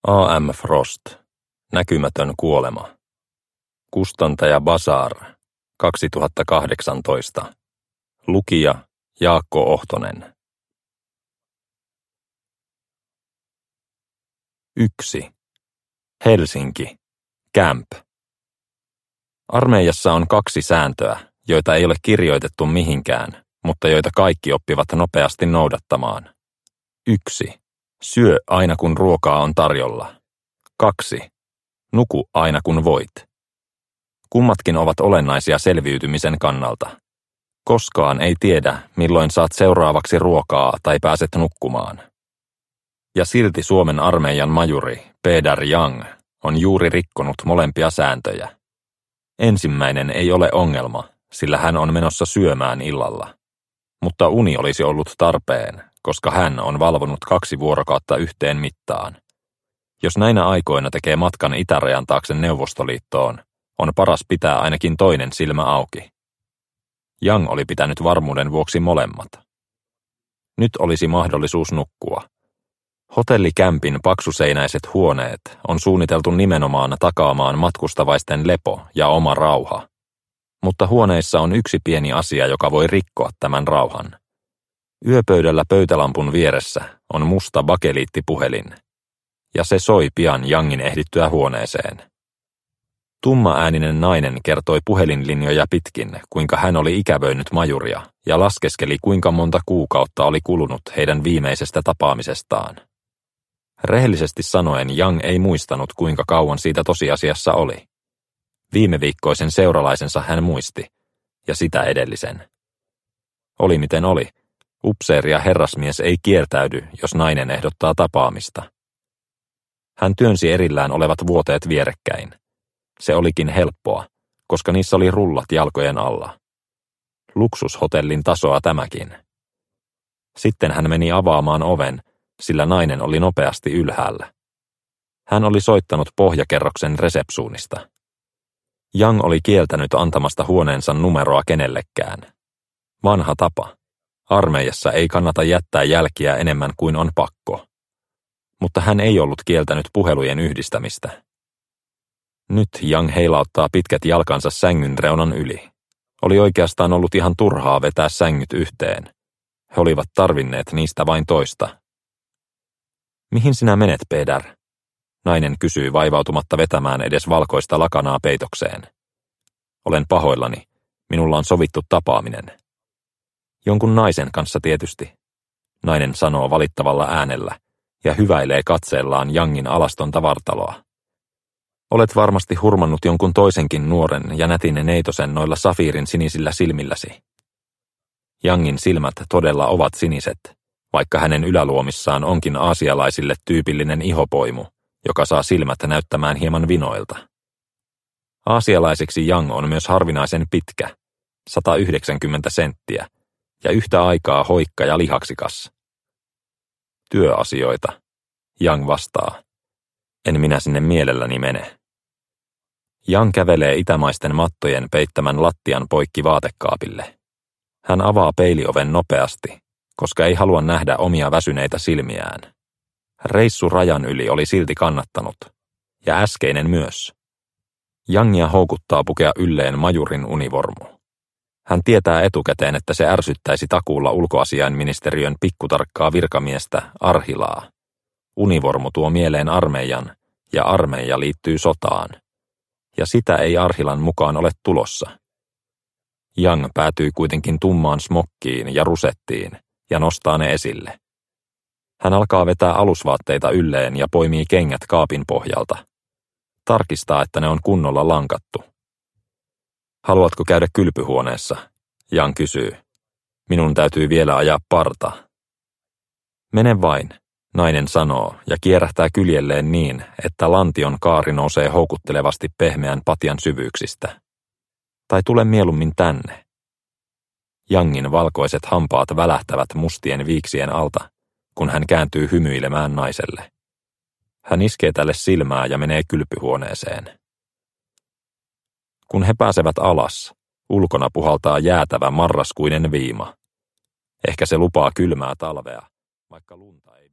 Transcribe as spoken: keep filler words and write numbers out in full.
A M Frost. Näkymätön kuolema. Kustantaja Bazar. kaksituhattakahdeksantoista. Lukija Jaakko Ohtonen. yksi. Helsinki. Camp. Armeijassa on kaksi sääntöä, joita ei ole kirjoitettu mihinkään, mutta joita kaikki oppivat nopeasti noudattamaan. yksi. Syö aina kun ruokaa on tarjolla. kaksi. Nuku aina kun voit. Kummatkin ovat olennaisia selviytymisen kannalta. Koskaan ei tiedä, milloin saat seuraavaksi ruokaa tai pääset nukkumaan. Ja silti Suomen armeijan majuri Peter Young on juuri rikkonut molempia sääntöjä. Ensimmäinen ei ole ongelma, sillä hän on menossa syömään illalla. Mutta uni olisi ollut tarpeen, koska hän on valvonut kaksi vuorokautta yhteen mittaan. Jos näinä aikoina tekee matkan itärajan taakse Neuvostoliittoon, on paras pitää ainakin toinen silmä auki. Young oli pitänyt varmuuden vuoksi molemmat. Nyt olisi mahdollisuus nukkua. Hotellikämpin paksuseinäiset huoneet on suunniteltu nimenomaan takaamaan matkustavaisten lepo ja oma rauha. Mutta huoneissa on yksi pieni asia, joka voi rikkoa tämän rauhan. Yöpöydällä pöytälampun vieressä on musta bakeliittipuhelin, ja se soi pian Youngin ehdittyä huoneeseen. Tummaääninen nainen kertoi puhelinlinjoja pitkin, kuinka hän oli ikävöinyt majuria, ja laskeskeli, kuinka monta kuukautta oli kulunut heidän viimeisestä tapaamisestaan. Rehellisesti sanoen Young ei muistanut, kuinka kauan siitä tosiasiassa oli. Viime viikkoisen seuralaisensa hän muisti, ja sitä edellisen. Oli miten oli. Upseeri ja herrasmies ei kiertäydy, jos nainen ehdottaa tapaamista. Hän työnsi erillään olevat vuoteet vierekkäin. Se olikin helppoa, koska niissä oli rullat jalkojen alla. Luksushotellin tasoa tämäkin. Sitten hän meni avaamaan oven, sillä nainen oli nopeasti ylhäällä. Hän oli soittanut pohjakerroksen resepsuunista. Young oli kieltänyt antamasta huoneensa numeroa kenellekään. Vanha tapa. Armeijassa ei kannata jättää jälkiä enemmän kuin on pakko. Mutta hän ei ollut kieltänyt puhelujen yhdistämistä. Nyt Young heilauttaa pitkät jalkansa sängyn reunan yli. Oli oikeastaan ollut ihan turhaa vetää sängyt yhteen. He olivat tarvinneet niistä vain toista. Mihin sinä menet, Peter? Nainen kysyi vaivautumatta vetämään edes valkoista lakanaa peitokseen. Olen pahoillani. Minulla on sovittu tapaaminen. Jonkun naisen kanssa tietysti. Nainen sanoo valittavalla äänellä ja hyväilee katseellaan Youngin alastonta vartaloa. Olet varmasti hurmannut jonkun toisenkin nuoren ja nätin neitosen noilla safiirin sinisillä silmilläsi. Youngin silmät todella ovat siniset, vaikka hänen yläluomissaan onkin aasialaisille tyypillinen ihopoimu, joka saa silmät näyttämään hieman vinoilta. Aasialaisiksi Young on myös harvinaisen pitkä, sata yhdeksänkymmentä senttiä, ja yhtä aikaa hoikka ja lihaksikas. Työasioita, Young vastaa. En minä sinne mielelläni mene. Young kävelee itämaisten mattojen peittämän lattian poikki vaatekaapille. Hän avaa peilioven nopeasti, koska ei halua nähdä omia väsyneitä silmiään. Reissu rajan yli oli silti kannattanut, ja äskeinen myös. Youngia houkuttaa pukea ylleen majurin univormu. Hän tietää etukäteen, että se ärsyttäisi takuulla ulkoasiainministeriön pikkutarkkaa virkamiestä Arhilaa. Univormu tuo mieleen armeijan, ja armeija liittyy sotaan. Ja sitä ei Arhilan mukaan ole tulossa. Young päätyy kuitenkin tummaan smokkiin ja rusettiin, ja nostaa ne esille. Hän alkaa vetää alusvaatteita ylleen ja poimii kengät kaapin pohjalta. Tarkistaa, että ne on kunnolla lankattu. Haluatko käydä kylpyhuoneessa? Young kysyy. Minun täytyy vielä ajaa parta. Mene vain, nainen sanoo ja kierähtää kyljelleen niin, että lantion kaari nousee houkuttelevasti pehmeän patjan syvyyksistä. Tai tule mieluummin tänne. Youngin valkoiset hampaat välähtävät mustien viiksien alta, kun hän kääntyy hymyilemään naiselle. Hän iskee tälle silmää ja menee kylpyhuoneeseen. Kun he pääsevät alas, ulkona puhaltaa jäätävä marraskuinen viima. Ehkä se lupaa kylmää talvea, vaikka lunta ei